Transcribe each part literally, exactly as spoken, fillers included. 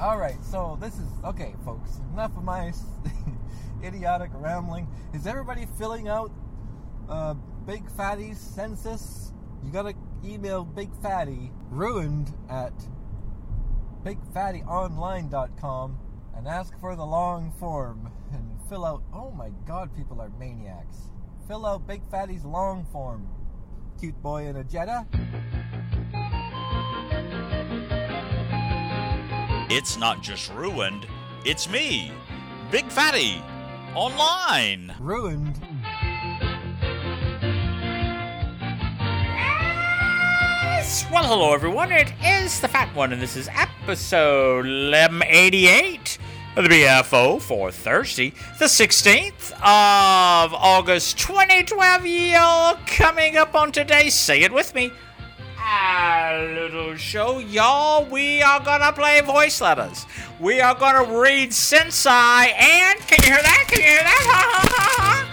Alright, so this is... Okay, folks. Enough of my idiotic rambling. Is everybody filling out uh, Big Fatty's census? You gotta email Big Fatty, ruined at big fatty online dot com, and ask for the long form. And fill out... Oh my god, people are maniacs. Fill out Big Fatty's long form. Cute boy in a Jetta. It's not just ruined, it's me, Big Fatty, online. Ruined. Yes! Well, hello everyone, it is the Fat One, and this is episode eleven eighty-eight of the B F O for Thursday, the sixteenth of August, twenty twelve. Y'all, coming up on today's Say It With Me, a little show, y'all. We are gonna play voice letters. We are gonna read Sensei, and can you hear that? Can you hear that? Ha ha ha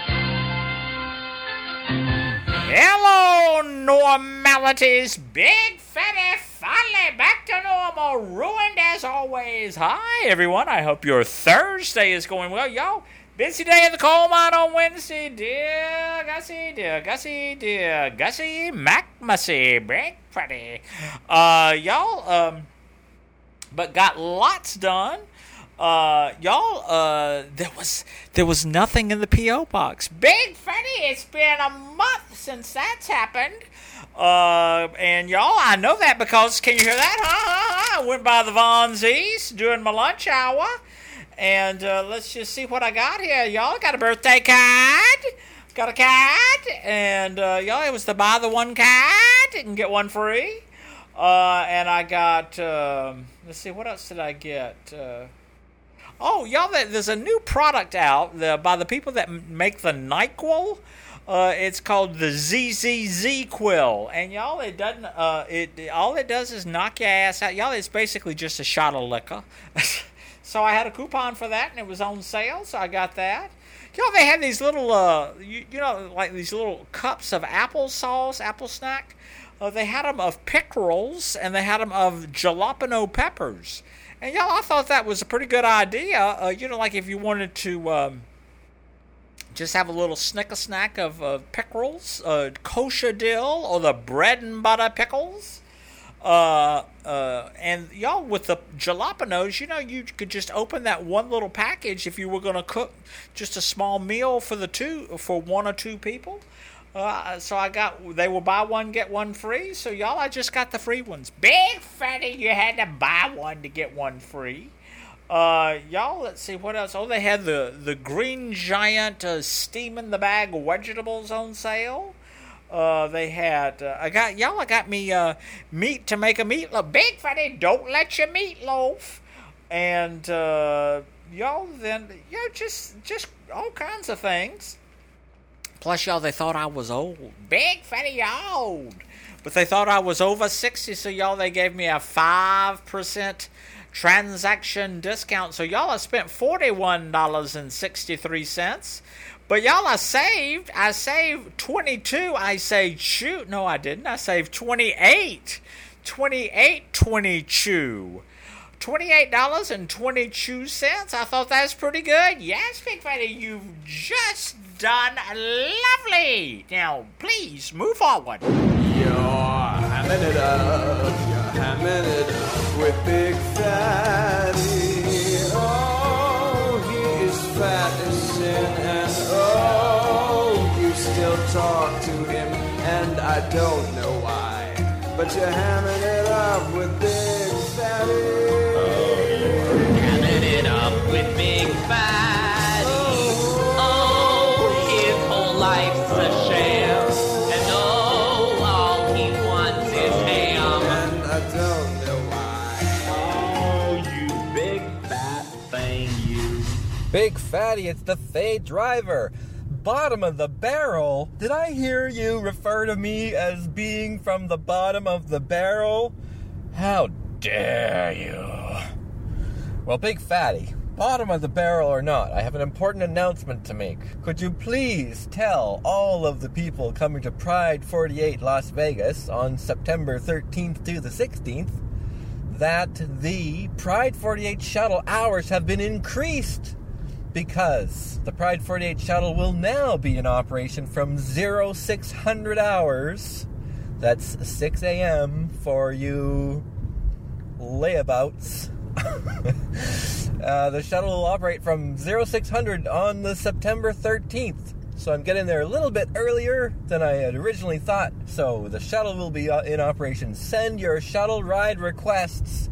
ha! Hello, normalities. Big Fatty finally back to normal. Ruined as always. Hi, everyone. I hope your Thursday is going well, y'all. Busy day in the coal mine on Wednesday, dear Gussie, dear Gussie, dear Gussie McMussy, Big Fatty. Uh, y'all, um, but got lots done. Uh, y'all, uh, there was, there was nothing in the P O box. Big Fatty, it's been a month since that's happened. Uh, and y'all, I know that because, can you hear that? Huh, huh, huh? I went by the Von Z's during my lunch hour. And uh, let's just see what I got here. Y'all got a birthday card. Got a card. And uh, y'all, it was the buy the one card and get one free. Uh, and I got, uh, let's see, what else did I get? Uh, oh, y'all, there's a new product out the, by the people that make the NyQuil. Uh, it's called the Z Z Z Quill. And y'all, it doesn't, uh, it all it does is knock your ass out. Y'all, it's basically just a shot of liquor. So I had a coupon for that, and it was on sale, so I got that. You know, they had these little, uh, you, you know, like these little cups of applesauce, apple snack. Uh, they had them of pickerels, and they had them of jalapeno peppers. And, y'all, I thought that was a pretty good idea. Uh, you know, like if you wanted to um, just have a little snicker snack of uh, pickerels, uh, kosher dill, or the bread and butter pickles. Uh, uh, and y'all, with the jalapenos, you know, you could just open that one little package if you were going to cook just a small meal for the two, for one or two people. Uh, so I got, they will buy one, get one free. So y'all, I just got the free ones. Big Fatty, you had to buy one to get one free. Uh, y'all, let's see what else. Oh, they had the, the Green Giant, uh, steam in the bag vegetables on sale. Uh, they had, uh, I got, y'all, I got me, uh, meat to make a meatloaf. Big Fatty, don't let your meatloaf. And, uh, y'all, then, you know, just, just all kinds of things. Plus, y'all, they thought I was old. Big Fatty, old. But they thought I was over sixty, so y'all, they gave me a five percent transaction discount. So y'all, I spent forty-one dollars and sixty-three cents. But y'all, I saved, I saved twenty-two, I saved, shoot, no I didn't, I saved twenty-eight, twenty-eight, twenty-two, twenty-eight dollars and twenty-two cents, I thought that was pretty good. Yes, Big Fatty, you've just done lovely. Now, please, move forward. You're hamming it up, you're hamming it up with Big Fatty. Oh, he is fat as sin, and oh, you still talk to him, and I don't know why, but you're hamming it up with Big Fatty. Oh, you're hamming it up with Big Fatty. Oh, his whole life's a sham, and oh, all he wants is ham, and I don't know why. Oh, you big fat thing, you. Big Fatty, it's the Fade Driver. Bottom of the barrel? Did I hear you refer to me as being from the bottom of the barrel? How dare you? Well, Big Fatty, bottom of the barrel or not, I have an important announcement to make. Could you please tell all of the people coming to Pride forty-eight Las Vegas on September thirteenth to the sixteenth that the Pride forty-eight shuttle hours have been increased because the Pride forty-eight shuttle will now be in operation from zero six hundred hours. That's six a.m. for you layabouts. uh, the shuttle will operate from zero six hundred on the September thirteenth. So I'm getting there a little bit earlier than I had originally thought. So the shuttle will be in operation. Send your shuttle ride requests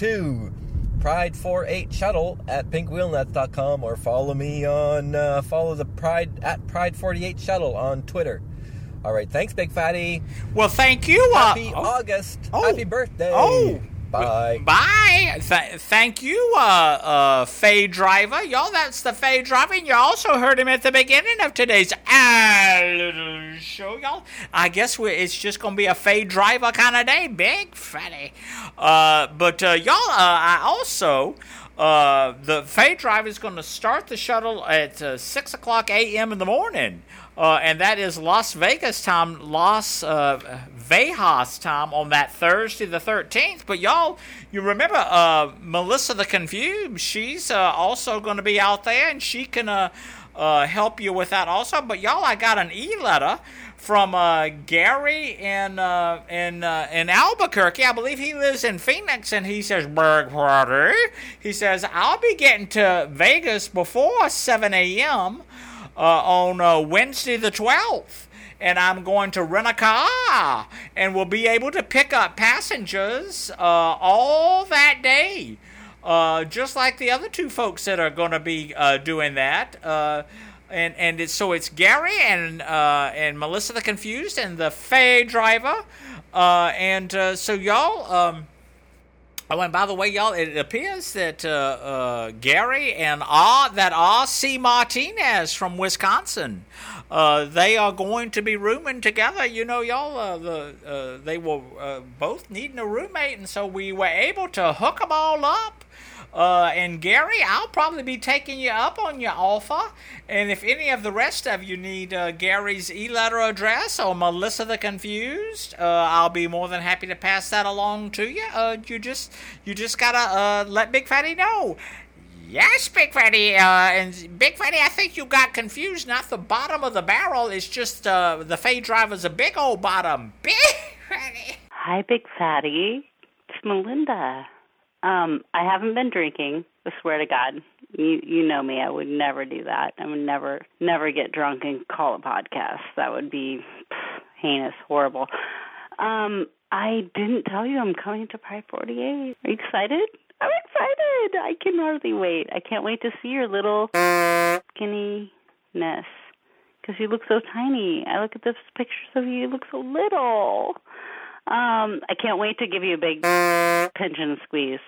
to Pride forty-eight shuttle at pink wheel nuts dot com or follow me on, uh, follow the Pride at Pride forty-eight shuttle on Twitter. All right, thanks, Big Fatty. Well, thank you. Happy uh, oh. August. Oh. Happy birthday. Oh. Bye. Bye. Th- thank you, uh, uh, Faye Driver. Y'all, that's the Faye Driver. And you also heard him at the beginning of today's uh, little show, y'all. I guess we, it's just going to be a Faye Driver kind of day. Big Fatty. Uh, but, uh, y'all, uh, I also... Uh, the Faye Drive is going to start the shuttle at uh, six o'clock a.m. in the morning. Uh, and that is Las Vegas time, Las uh, Vegas time on that Thursday the thirteenth. But y'all, you remember uh, Melissa the Confused? She's uh, also going to be out there, and she can uh, uh, help you with that also. But y'all, I got an e-letter from uh, Gary in uh, in uh, in Albuquerque. I believe he lives in Phoenix, and he says, "Big Fatty," he says, "I'll be getting to Vegas before seven a.m. Uh, on uh, Wednesday the twelfth, and I'm going to rent a car, and we'll be able to pick up passengers uh, all that day, uh, just like the other two folks that are going to be uh, doing that." Uh, And and it's, so it's Gary and uh, and Melissa the Confused and the Faye Driver, uh, and uh, so y'all. Um, oh, and by the way, y'all, it appears that uh, uh, Gary and uh, that R C Martinez from Wisconsin, uh, they are going to be rooming together. You know, y'all, uh, the uh, they were uh, both needing a roommate, and so we were able to hook them all up. Uh, and Gary, I'll probably be taking you up on your offer. And if any of the rest of you need uh, Gary's e-letter address or Melissa the Confused, uh, I'll be more than happy to pass that along to you. Uh, you just you just gotta uh, let Big Fatty know. Yes, Big Fatty. Uh, and Big Fatty, I think you got confused. Not the bottom of the barrel. It's just uh, the Faye Driver's a big old bottom. Big Fatty. Hi, Big Fatty. It's Melinda. Um, I haven't been drinking, I swear to God. You you know me, I would never do that. I would never, never get drunk and call a podcast. That would be pff, heinous, horrible. Um, I didn't tell you I'm coming to Pride forty-eight. Are you excited? I'm excited. I can hardly wait. I can't wait to see your little skinniness, because you look so tiny. I look at the pictures of you, you look so little. Um, I can't wait to give you a big pinch and squeeze.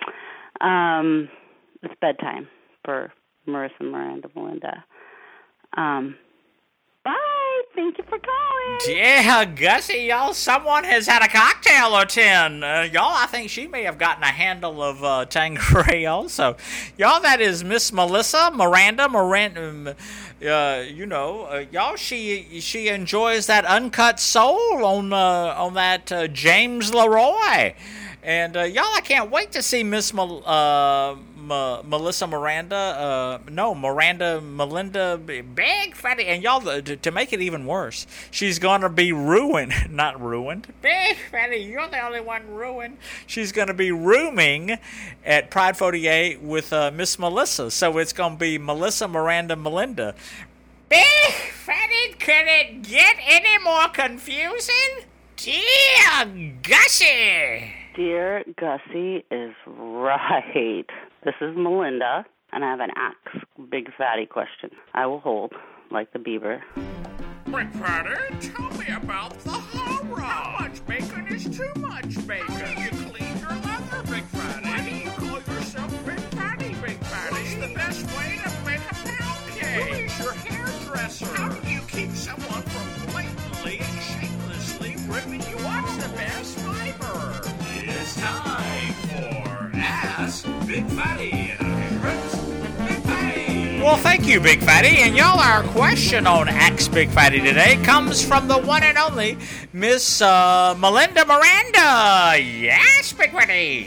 Um, it's bedtime for Marissa, Miranda, Melinda. Um, bye. Thank you for calling. Yeah, Gussie, y'all, someone has had a cocktail or ten. Uh, y'all, I think she may have gotten a handle of uh, Tanqueray also. Y'all, that is Miss Melissa, Miranda, Miranda, uh, you know, uh, y'all, she she enjoys that uncut soul on, uh, on that uh, James Leroy. And, uh, y'all, I can't wait to see Miss Mel- uh, M- Melissa Miranda, uh, no, Miranda, Melinda, Big Fatty, and y'all, to, to make it even worse, she's going to be ruined, not ruined, Big Fatty, you're the only one ruined, she's going to be rooming at Pride forty-eight with uh, Miss Melissa, so it's going to be Melissa, Miranda, Melinda. Big Fatty, could it get any more confusing? Dear Gussie! Dear Gussie is right. This is Melinda, and I have an Axe Big Fatty question. I will hold, like the beaver. Big Fatty, tell me about the horror. How much bacon is too much bacon? How do you clean your leather, Big Fatty? Why do you call yourself Big Fatty, Big Fatty? What's the best way to make a pound cake? Who is your hairdresser? How do you keep someone from blatantly and shamelessly ripping you off the best fiber? It's time for Ask Big Fatty. Big Fatty. Well, thank you, Big Fatty. And y'all, our question on Ask Big Fatty today comes from the one and only Miss uh, Melinda Miranda. Yes, Big Fatty.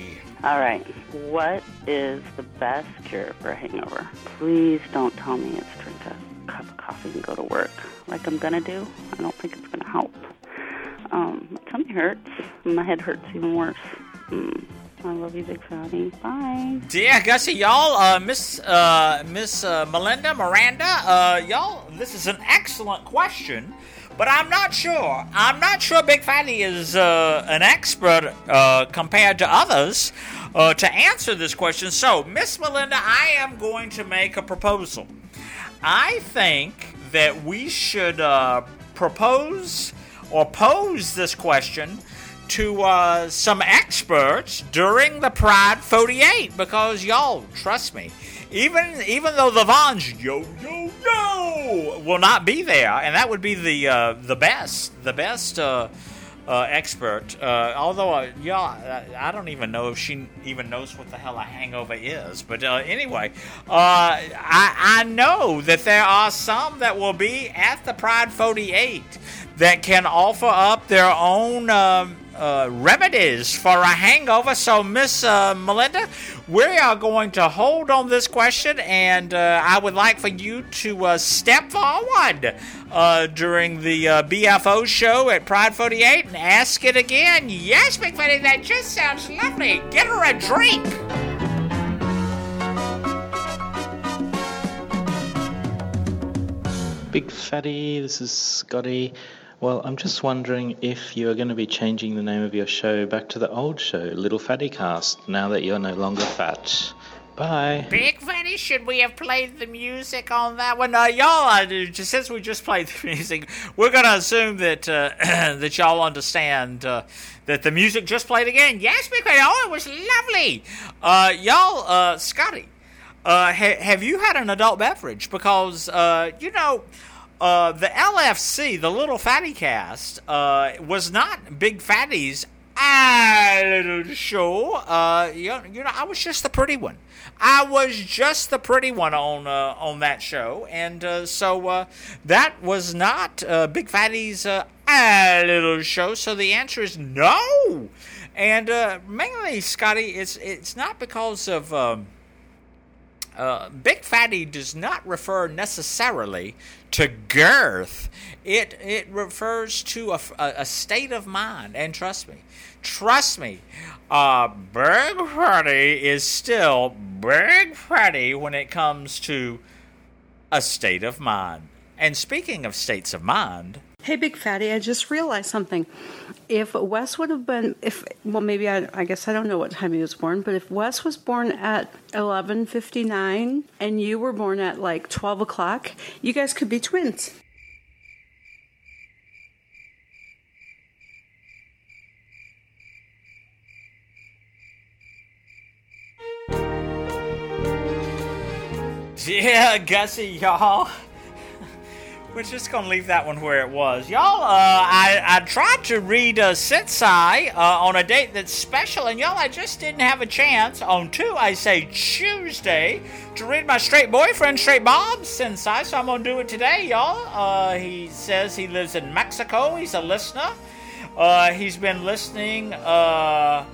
All right. What is the best cure for a hangover? Please don't tell me it's drink a cup of coffee and go to work like I'm going to do. I don't think it's going to help. Um, my tummy hurts. My head hurts even worse. Mm. I love you, Big Fatty. Bye. Yeah, Gussie, y'all, uh, Miss uh, Miss uh, Melinda, Miranda, uh, y'all, this is an excellent question, but I'm not sure. I'm not sure Big Fatty is uh, an expert uh, compared to others uh, to answer this question. So, Miss Melinda, I am going to make a proposal. I think that we should uh, propose or pose this question to uh, some experts during the Pride forty-eight, because y'all, trust me, even even though the Vons yo yo yo will not be there, and that would be the uh, the best the best uh, uh, expert. Uh, although uh, y'all, I don't even know if she even knows what the hell a hangover is. But uh, anyway, uh, I I know that there are some that will be at the Pride forty-eight that can offer up their own Um, Uh, remedies for a hangover. So, Miss uh, Melinda, we are going to hold on this question, and uh, I would like for you to uh, step forward uh, during the uh, B F O show at Pride forty-eight and ask it again. Yes, Big Fatty, that just sounds lovely. Get her a drink. Big Fatty, this is Scotty. Well, I'm just wondering if you're going to be changing the name of your show back to the old show, Little Fatty Cast, now that you're no longer fat. Bye. Big Fatty, should we have played the music on that one? Uh, y'all, uh, just, since we just played the music, we're going to assume that uh, that y'all understand uh, that the music just played again. Yes, Big Fatty, oh, it was lovely. Uh, y'all, uh, Scotty, uh, ha- have you had an adult beverage? Because, uh, you know... Uh, the L F C, the Little Fatty Cast, uh, was not Big Fatty's ah, little show. Uh, you know, you know, I was just the pretty one. I was just the pretty one on uh, on that show, and uh, so uh, that was not uh, Big Fatty's uh, ah, little show. So the answer is no. And uh, mainly, Scotty, it's it's not because of. Um, Uh, Big Fatty does not refer necessarily to girth. It it refers to a, a, a state of mind. And trust me, trust me, uh, Big Fatty is still Big Fatty when it comes to a state of mind. And speaking of states of mind... Hey, Big Fatty, I just realized something. If Wes would have been, if well, maybe I, I guess I don't know what time he was born, but if Wes was born at eleven fifty-nine and you were born at like twelve o'clock, you guys could be twins. Yeah, Gussie, y'all. We're just going to leave that one where it was. Y'all, uh, I, I tried to read uh, Sensei uh, on a date that's special, and y'all, I just didn't have a chance on two, I say Tuesday, to read my straight boyfriend, Straight Bob Sensei, so I'm going to do it today, y'all. Uh, he says he lives in Mexico. He's a listener. Uh, he's been listening... Uh,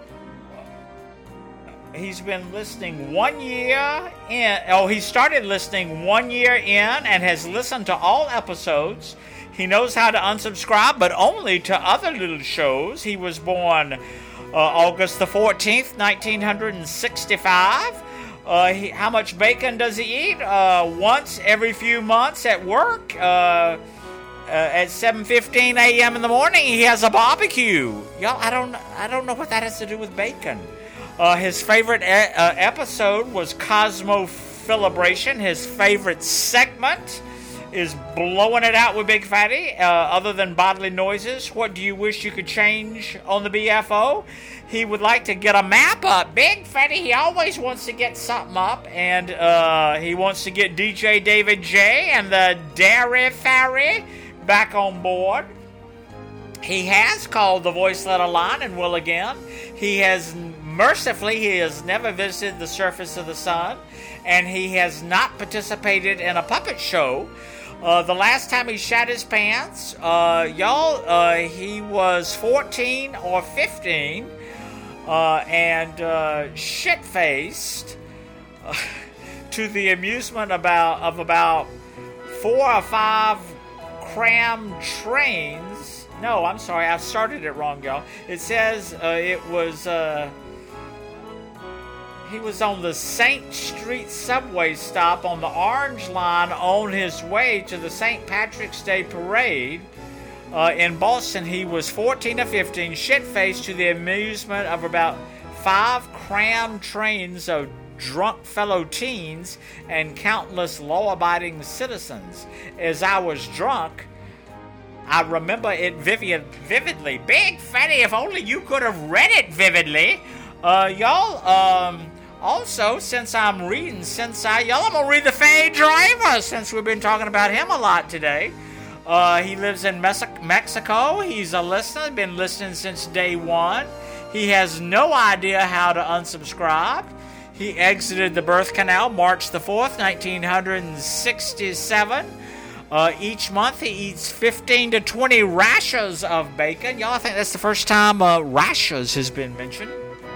He's been listening one year in. Oh, he started listening one year in and has listened to all episodes. He knows how to unsubscribe, but only to other little shows. He was born uh, August the fourteenth, nineteen sixty-five. Uh, he, how much bacon does he eat? Uh, once every few months at work. Uh, uh, at seven fifteen a.m. in the morning, he has a barbecue. Y'all, I don't, I don't know what that has to do with bacon. Uh, his favorite e- uh, episode was Cosmo Filibration. His favorite segment is Blowing It Out with Big Fatty. Uh, other than bodily noises, what do you wish you could change on the B F O? He would like to get a map up. Big Fatty, he always wants to get something up. And uh, he wants to get D J David J and the Dairy Fairy back on board. He has called the Voice Letter Line and will again. He has... Mercifully, he has never visited the surface of the sun, and he has not participated in a puppet show. Uh, the last time he shat his pants, uh, y'all, uh, he was fourteen or fifteen, uh, and uh, shit-faced uh, to the amusement about of about four or five cram trains. No, I'm sorry, I started it wrong, y'all. It says uh, it was... Uh, He was on the Saint Street subway stop on the Orange Line on his way to the Saint Patrick's Day Parade. Uh, in Boston, he was fourteen or fifteen, shit-faced to the amusement of about five crammed trains of drunk fellow teens and countless law-abiding citizens. As I was drunk, I remember it vivid, vividly. Big Fatty, if only you could have read it vividly. Uh, y'all, um... Also, since I'm reading since I y'all, I'm going to read the Faye Driver, since we've been talking about him a lot today. Uh, he lives in Mes- Mexico. He's a listener, been listening since day one. He has no idea how to unsubscribe. He exited the birth canal March the fourth, nineteen sixty-seven. Uh, each month he eats fifteen to twenty rashers of bacon. Y'all, I think that's the first time uh, rashers has been mentioned.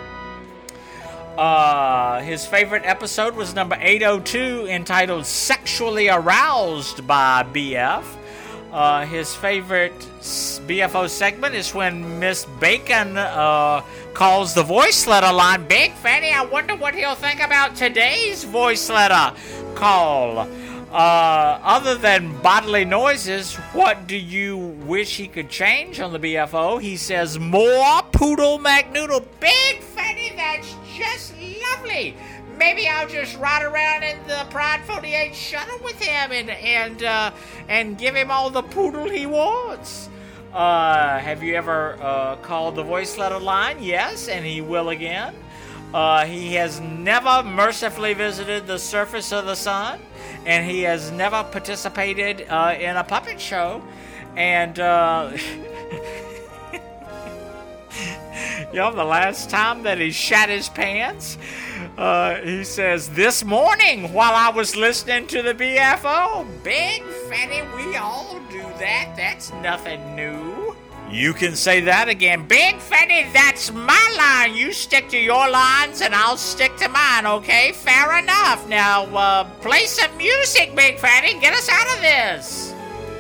Uh, his favorite episode was number eight oh two, entitled Sexually Aroused by B F. Uh, his favorite B F O segment is when Miss Bacon uh, calls the voice letter line. Big Fatty, I wonder what he'll think about today's voice letter call. Uh, other than bodily noises, what do you wish he could change on the B F O? He says, more Poodle McNoodle. Big Fatty, that's just lovely. Maybe I'll just ride around in the Pride forty-eight shuttle with him and and uh, and give him all the poodle he wants. Uh, have you ever uh, called the voice letter line? Yes, and he will again. Uh, he has never mercifully visited the surface of the sun, and he has never participated uh, in a puppet show. And, uh, you know, the last time that he shat his pants, uh, he says, this morning while I was listening to the B F O, Big Fatty, we all do that. That's nothing new. You can say that again. Big Fatty, that's my line. You stick to your lines and I'll stick to mine, okay? Fair enough. Now, uh, play some music, Big Fatty. Get us out of this.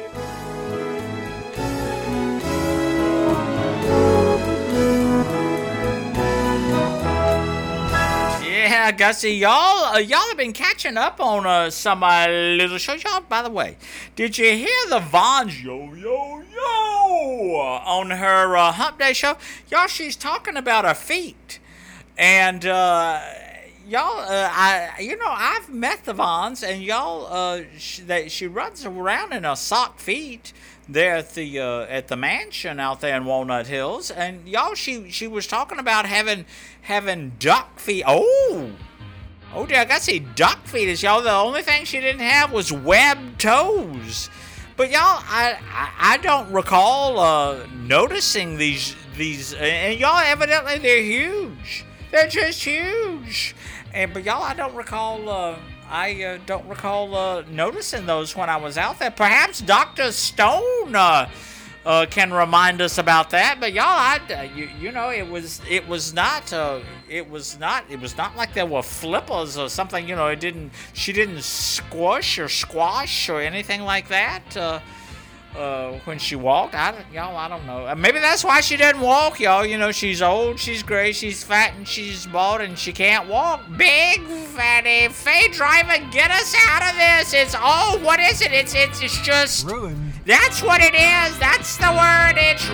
Yeah, Gussie, y'all, uh, y'all have been catching up on uh, some uh, little shows. Y'all, by the way, did you hear the Vons yo yo yo on her uh, Hump Day show? Y'all, she's talking about her feet, and uh, y'all, uh, I, you know, I've met the Vons, and y'all, uh, she, they, she runs around in her sock feet there at the uh, at the mansion out there in Walnut Hills, and y'all, she she was talking about having having duck feet. Oh, oh dear, I got to see duck feet. Is y'all the only thing she didn't have was webbed toes? But y'all, I I, I don't recall uh, noticing these these, and y'all evidently they're huge. They're just huge. And but y'all, I don't recall. Uh, I uh, don't recall uh, noticing those when I was out there. Perhaps Doctor Stone uh, uh, can remind us about that. But y'all, I, uh, you, you know, it was it was not uh, it was not it was not like there were flippers or something. You know, it didn't. She didn't squish or squash or anything like that. Uh, Uh, when she walked, I don't, y'all, I don't know. Maybe that's why she doesn't walk, y'all. You know, she's old, she's gray, she's fat, and she's bald, and she can't walk. Big Fatty, Faye Driver, get us out of this. It's oh, what is it? It's it's it's just ruined. That's what it is. That's the word. It's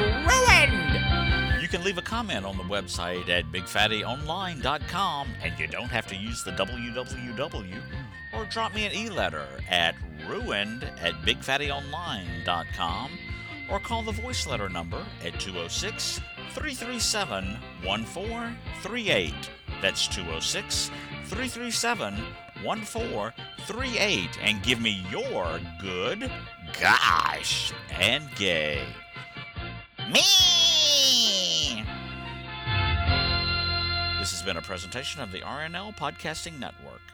ruined. You can leave a comment on the website at big fatty online dot com, and you don't have to use the w w w. Or drop me an e-letter at ruined at big fatty online dot com, or call the voice letter number at two oh six, three three seven, one four three eight. That's two oh six, three three seven, one four three eight, and give me your good, gosh, and gay. Me! This has been a presentation of the R N L Podcasting Network.